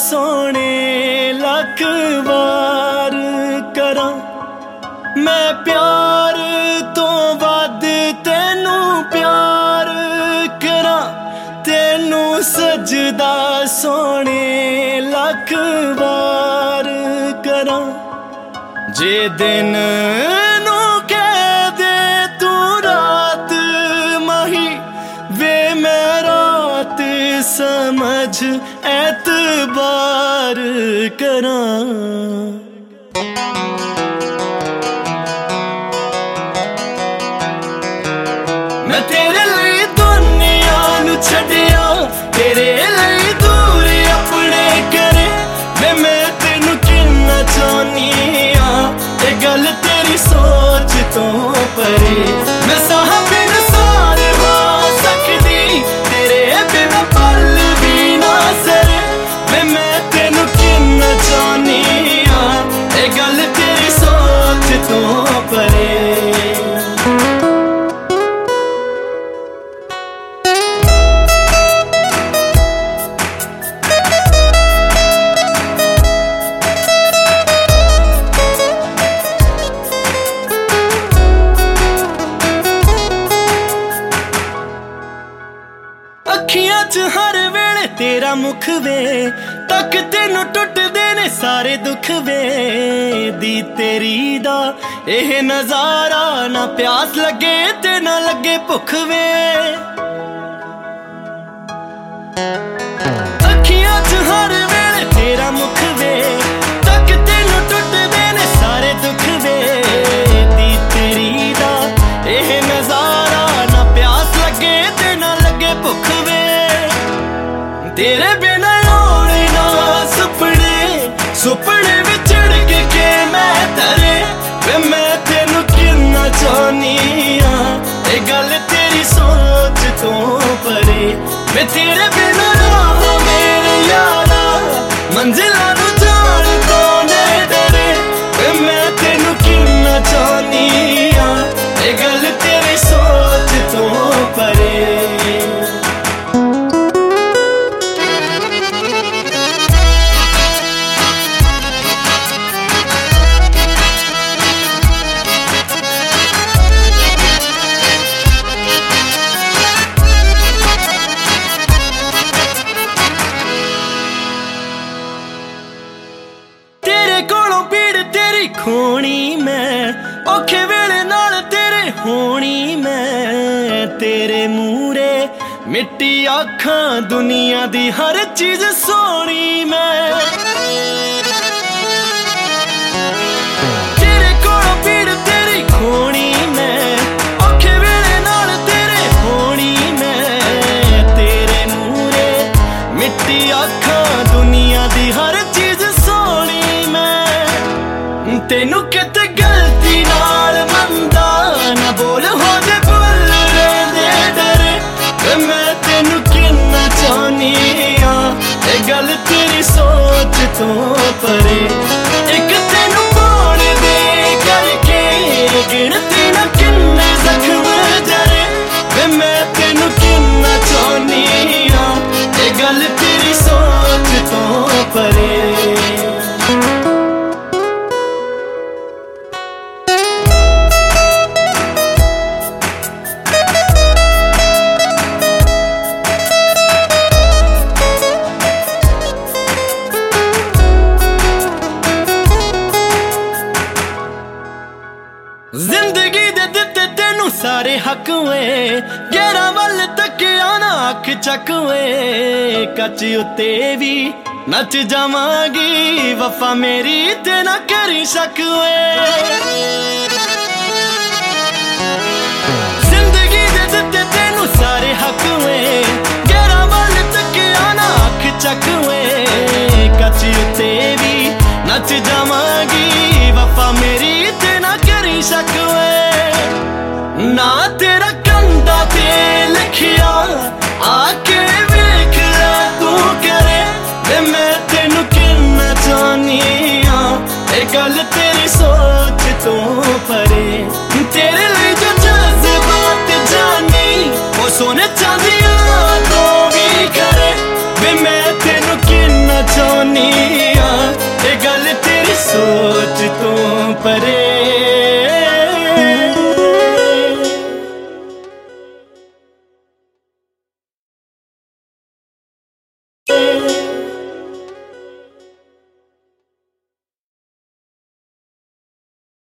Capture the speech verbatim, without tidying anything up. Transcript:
सोने लख वार करा मैं प्यार तो वध तेनू प्यार करा तेनू सजदा सोने लख वार करा जे दिन नू कह दे तू रात माही वे मैं रात समझ एतबार करा मैं तेरे लिए दुनिया नू छड्डिया तेरे लिए दूर अपने करे वे मैं तेनू किन्ना चाहनी आ ये गल तेरी सोच तो परे मैं साह बिन सार हो सकदी तेरे बिना पल भी ना सरे वे मैं तेनू किन्ना चाहनी आ ये गल तेरी सोच तो परे अखियां च हर वेले तेरा मुख वे तक तेनू टुटदे ने सारे दुख वे दी तेरी दा एह नजारा ना प्यास लगे ते ना लगे भुख वे अखियां च हर वेले तेरा मुख वे तक तेनू टुटदे ने सारे दुख वे दी तेरी दा एह नजारा ना प्यास लगे ते ना लगे भुख तेरे बिना होने ना सुपने सुपने विचड़ के, के मैं तरे वे मैं तेनू किन्ना चाहनी आ ये गल तेरी सोच तो परे मैं तेरे बिना राह मेरे यारा मंजिला नू जान तो नहीं डरे वे मैं तेनू किन्ना चाहनी आ ये गल तेरी सोच तो परे खोनी मैं औखे वेले नाल तेरे होनी मैं तेरे मूरे मिट्टी आखां दुनिया दी हर चीज सोनी मैं तेरे कोलों पीड़ तेरी खोनी मैं औखे वेले नाल तेरे होनी मैं तेरे मूरे मिट्टी आखां दुनिया दी हर चीज सोनी मैं तेनू किते गलती नाल मंदा ना बोल हो जे बोल दे डरे मैं तेनू किन्ना चाहनी आ ये गल तेरी सोच तो परे एक तेनू पाण दे करके गिनती ना किन्ने जख्म जरे मैं तेनू किन्ना चाहनी आ ये गल तेरी सोच तो परे जिंदगी दे दिते तेनू सारे हक वे गेरा वल तक आना अख चक वे कच उत्ते भी नच जावांगी वफा मेरी ते ना करी शक वे जिंदगी दे दिते तेनू सारे हक वे गेरा वल तक आना अख चक वे कच उत्ते भी नच जावांगी वफा मेरी ते ना करी शक वे ना तेरा कंधा ते लिखिया आके वेख ले तू करे वे मैं तेनू किन्ना चाहनी आ ये गल तेरी सोच तो